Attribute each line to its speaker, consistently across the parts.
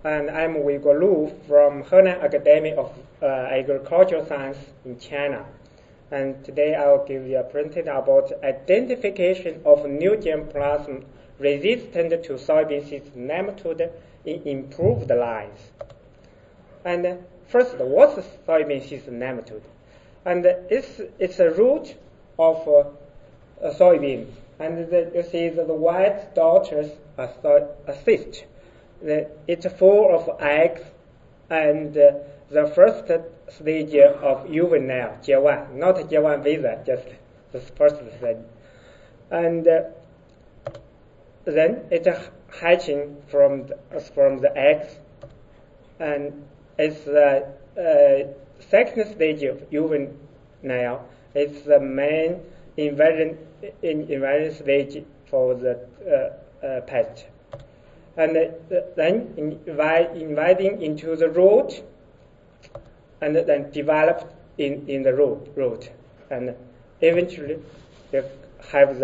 Speaker 1: and I'm Weiguo Lu from Henan Academy of Agricultural Science in China. And today I'll give you a presentation about identification of new germplasm resistant to soybean cyst nematode in improved lines. And first, what's soybean cyst nematode? And it's a root of soybean. And you see the white dot is a cyst. It's full of eggs, and the first stage of juvenile, J1, not J1 visa, just the first stage. And then it's hatching from the eggs, and it's the second stage of juvenile. It's the main invasion stage for the pest. And then inviting into the root, and then developed in the root, and eventually you have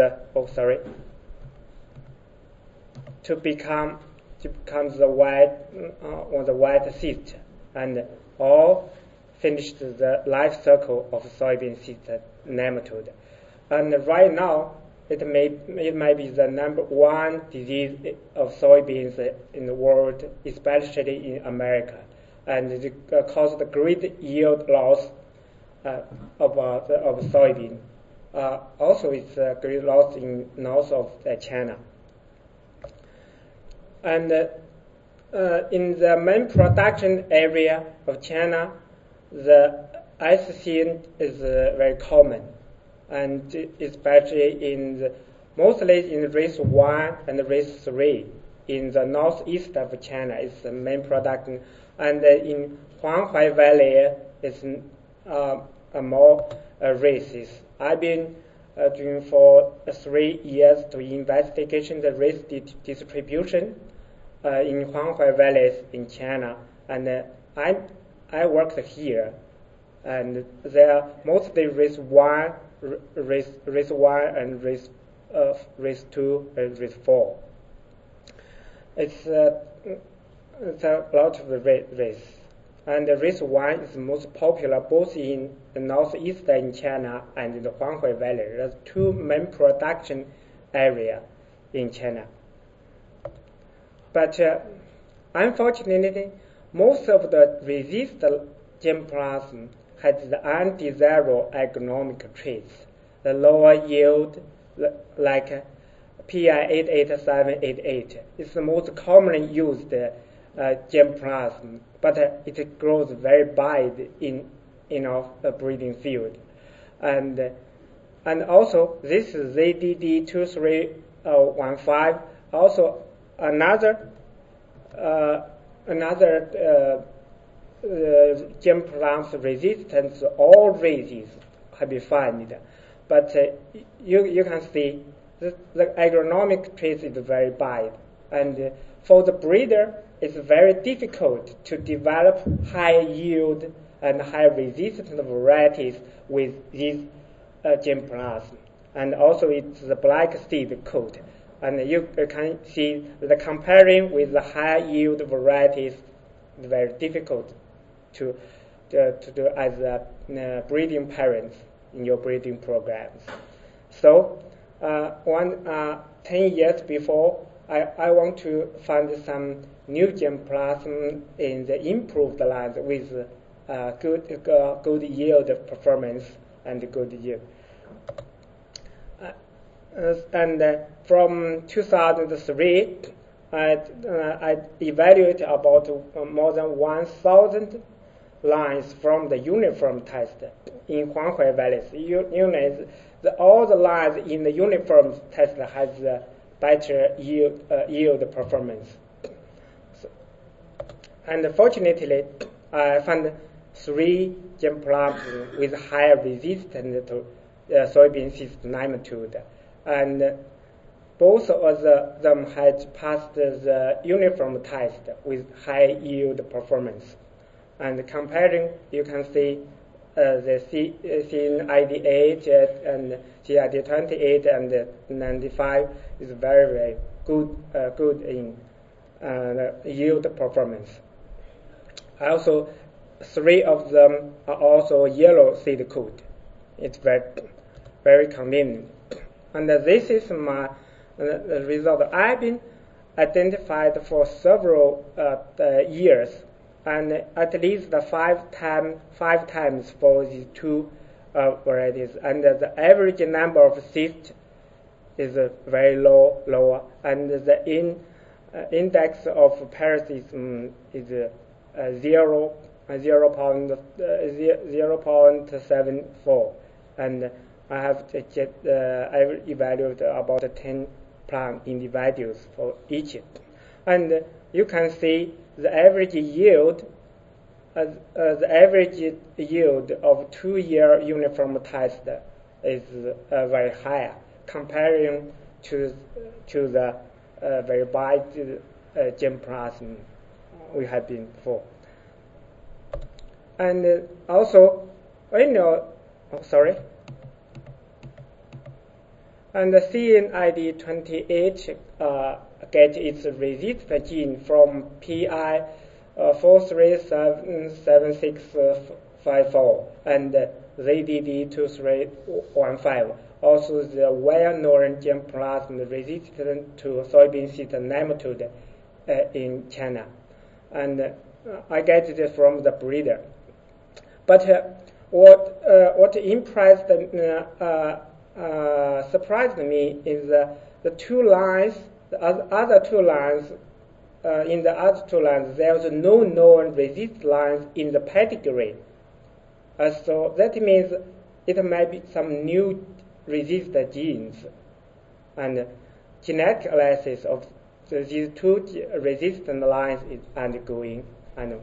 Speaker 1: to become the white cyst, and all finished the life cycle of soybean cyst nematode. And right now, it might be the number one disease of soybeans in the world, especially in America, and it caused great yield loss of soybean. Also, it's a great loss in north of China. And in the main production area of China, the isocyane is very common, and especially mostly in race 1 and race 3 in the northeast of China is the main production, and in Huanghai Valley it's more races. I've been doing for 3 years to investigation the race distribution in Huanghai Valley in China, and I worked here, and there are mostly race 1 and race 2 and race 4. It's a lot of race. And race 1 is most popular both in the northeast in China and in the Huanghai Valley. There's 2 main production areas in China. But unfortunately, most of the resistant germplasm has the undesirable agronomic traits. The lower yield, like PI 88788, is the most commonly used germplasm, but it grows very bad in our breeding field. And also, this is ZDD 2315, also another germplasm resistance. All races have been found, but you can see the agronomic traits is very bad, and for the breeder it's very difficult to develop high yield and high resistant varieties with this germplasm. And also it's the black seed coat, and you can see the comparing with the high yield varieties is very difficult to do as a breeding parents in your breeding programs. So 10 years before, I want to find some new germplasm in the improved lines with good yield performance and good yield. And from 2003, I evaluated about more than 1,000 lines from the uniform test in Huanghai Valley. All the lines in the uniform test has better yield performance. And fortunately, I found 3 germplasm with higher resistance to soybean cyst nematode, and both of them had passed the uniform test with high yield performance. And comparing, you can see the CID8 and CID28 and 95 is very, very good in yield performance. Also, 3 of them are also yellow seed code. It's very convenient. And this is my result. I've been identified for several years, and at least 5 times for these 2 varieties. And the average number of cysts is very lower, and the index of parasitism is 0.74, and I have evaluated about 10 plant individuals for each, and you can see the average yield. The average yield of 2-year uniform test is very high, comparing to the very wide germplasm we have been before. And also, and the CNID28 get its resistant gene from PI 4377654 and ZDD2315, also the well-known germplasm resistant to soybean seed nematode in China. And I get it from the breeder. But what impressed, surprised me is the 2 lines, the other 2 lines. In the other 2 lines, there's no known resist lines in the pedigree. So that means it might be some new resist genes. And genetic analysis of these 2 resistant lines is undergoing, and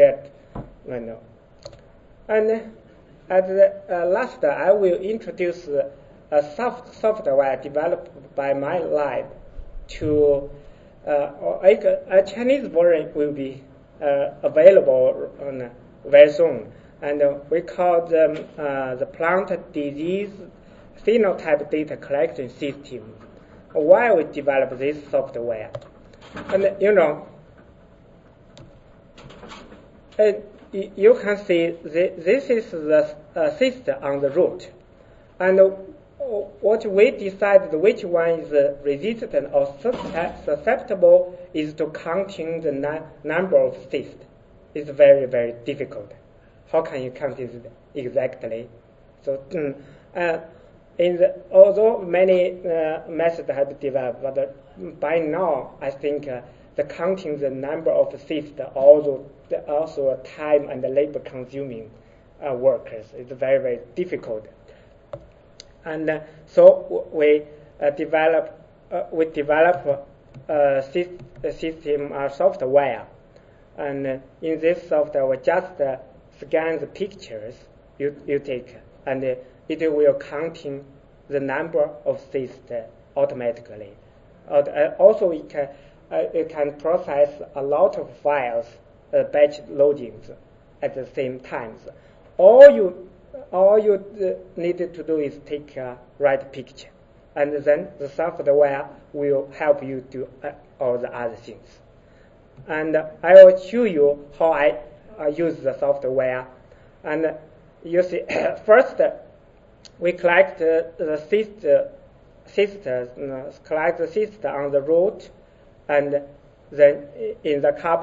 Speaker 1: And at the last, I will introduce a software developed by my lab to a Chinese version will be available very soon, and we call them the plant disease phenotype data collection system. Why we develop this software? And you can see this is the cyst on the root, and what we decided which one is resistant or susceptible is to counting the number of cysts. It's very, very difficult. How can you count it exactly? So, although many methods have been developed, but by now I think the counting the number of cysts also time and labor consuming work. It's very, very difficult. And so we develop a system software, and in this software we just scan the pictures you take, and it will counting the number of cysts automatically. Also, it can process a lot of files, batch loadings at the same time. All you needed to do is take a right picture, and then the software will help you do all the other things. And I will show you how I use the software. And you see, first we collect the cyst, collect the cyst on the root, and then in the cup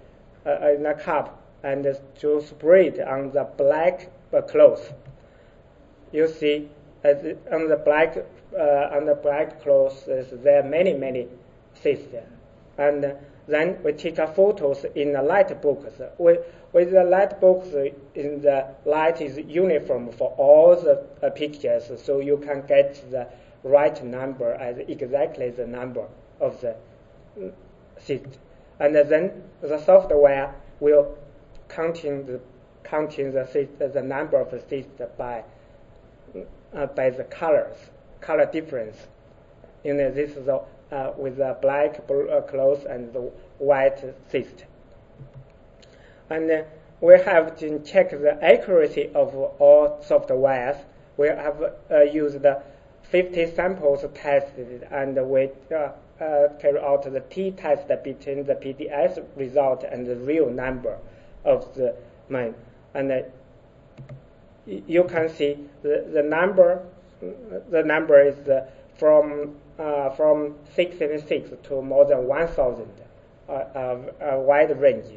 Speaker 1: and to spray it on the black cloth. You see, on the black cloth, there are many cysts, and then we take photos in the light box. With the light box, in the light is uniform for all the pictures, so you can get the right number as exactly the number of the cyst. And then the software will counting the number of cysts by the color difference. This is with the black cloth and the white cyst. And we have to check the accuracy of all softwares. We have used 50 samples tested, and we carry out the t-test between the PDS result and the real number of the man. And you can see the number is from 676 to more than 1,000, a wide range.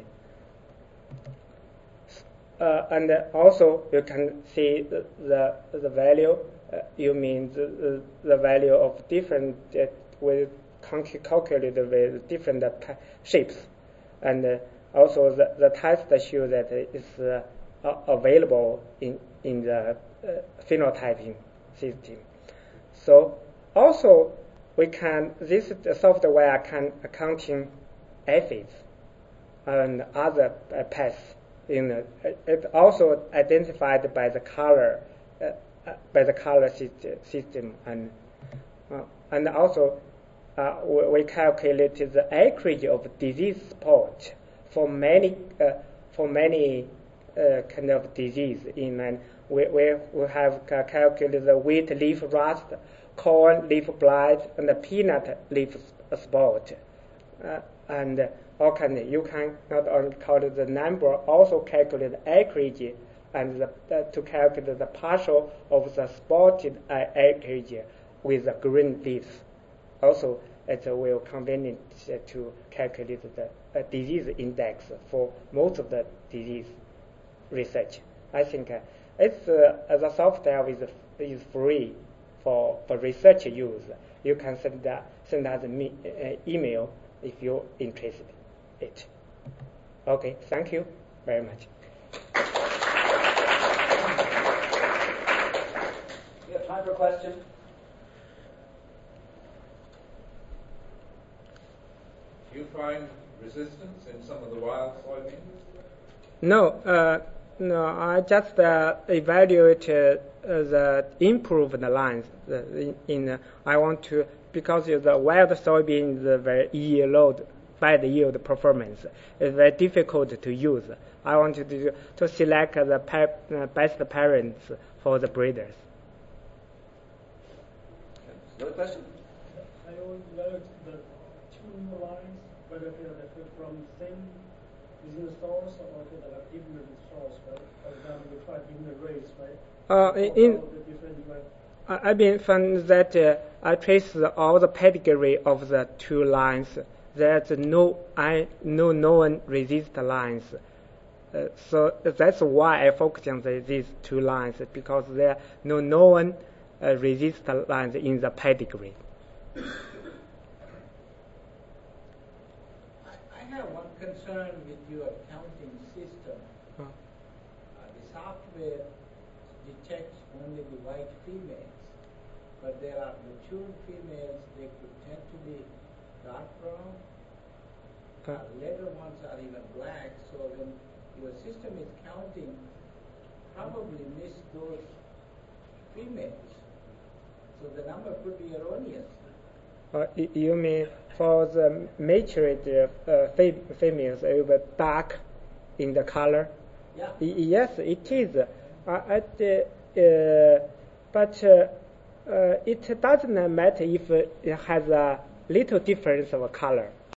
Speaker 1: And also you can see the value. You mean the value of different with calculated with different shapes, and also the test show that it's available in the phenotyping system. So also this software can accounting aphids and other pests. It's also identified by the color system, and also we calculated the acreage of disease spot for many kind of disease in man. We have calculated the wheat leaf rust, corn leaf blight, and the peanut leaf spot, and all kind. You can not only calculate the number, also calculate the acreage, and to calculate the partial of the spotted acreage with the green leaves. Also, it will convenient to calculate the disease index for most of the disease research. I think the software is free for research use. You can send us an email if you're interested in it. Okay, thank you very much.
Speaker 2: We have time for a question.
Speaker 3: Do you find resistance in some of the wild soybeans?
Speaker 1: No, I just evaluate the improved lines. I want to, because the wild soybean is very bad yield performance. It's very difficult to use. I want to select the best parents for the breeders.
Speaker 2: Another question?
Speaker 4: I would like the two lines, whether they're from same within the stores or they're different stores, right? For example, we try different rates, right?
Speaker 1: I've been found that I trace all the pedigree of the two lines. There's no known resist lines. So that's why I focus on these two lines, because there are no known resist lines in the pedigree.
Speaker 5: I have one concern with your counting system. The software detects only the white females, but there are mature females. They could tend to be dark brown. Later ones are even black. So when your system is counting, probably miss those females. So the number could be erroneous.
Speaker 1: You mean for the matured females, it will be dark in the color?
Speaker 5: Yeah.
Speaker 1: Yes, it is. But it doesn't matter if it has a little difference of color.